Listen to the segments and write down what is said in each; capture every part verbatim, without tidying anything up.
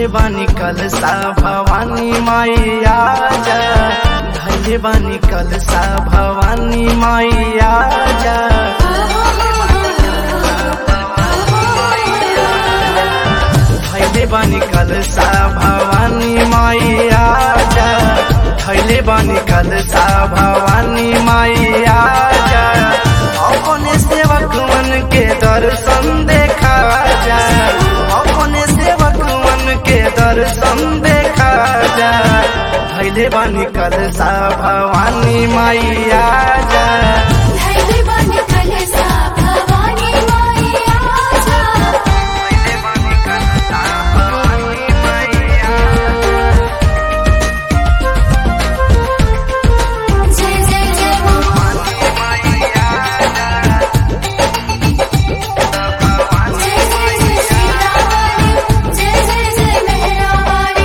बानी कलसा भवानी माई आजा, धैले बानी कलसा भवानी माई आजा। धैले बानी कलसा भवानी माई आजा, धैले बानी कलसा भवानी माई आजा। अपने सेवक मन के दर्शन देखा जा, अपने सेवक मन के दर्शन देखा जा। धैले बानी कलसा भवानी माई आजा, धैले बानी कलसा भवानी माई आजा। धैले बानी कलसा भवानी माई आजा। जय जय जय भवानी माई आजा, भवानी जय जय जय सीतावाली, जय जय जय मेहरावाली।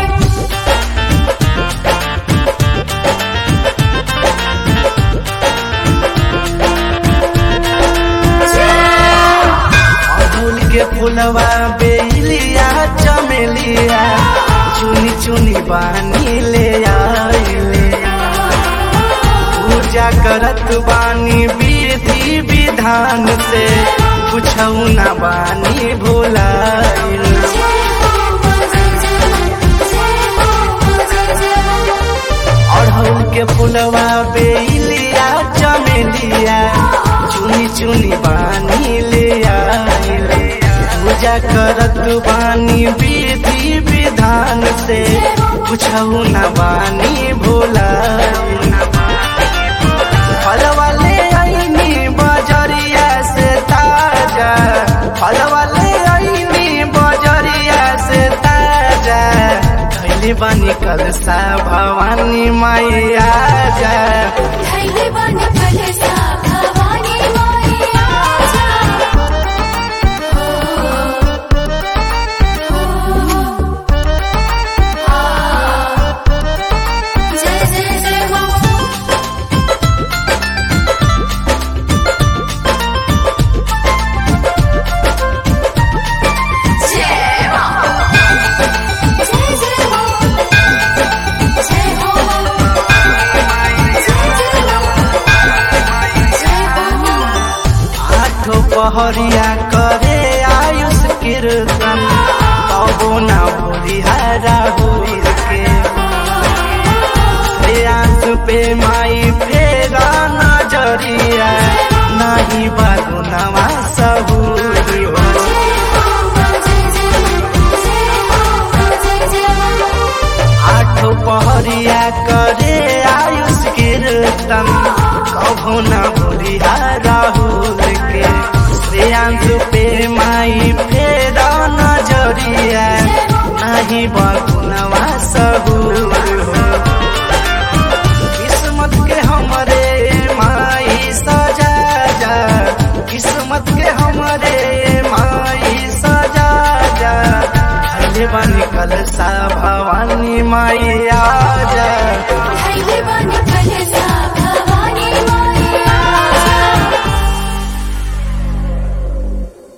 अड़हुल के फुलवा बेलिया चमेलिया, चुनी चुनी बानी ले आइले। पूजा करत बानी विधि विधान से, कुछऊ ना बानी भुलाइल। अड़हुल के फुलवा बेलिया चमेलिया, चुनी चुनी बानी ले आइले। पूजा करत बानी विधि विधान से, कुछऊ न बानी भुलाइल। फलवा ले आईनी बजरिया से ताजा, फलवा ले आईनी बजरिया से ताजा। धैले बानी कलसा भवानी माई आजा, धैले बानी कलसा भवानी माई आजा। जय जय जय माँ। जय माँ। जय जय माँ। जय हो आठो पहरिया करे आयुष कीर्तन, कबो ना भूलिहारा हुई के। आंख पे माई फेरा नजरिया, नाही बागो नवा सबूरी हो। आठो पहरिया करे आयुष कीर्तन, कबो ना भूलिहारा राहुल के। श्रेयांश पे माई फेरा नजरिया, नाही बगुनवा सबूर हो। किस्मत के हमरे माई सजा जा, किस्मत के हमरे माई सजा जा। धैले बानी कलसा भवानी माई आजा।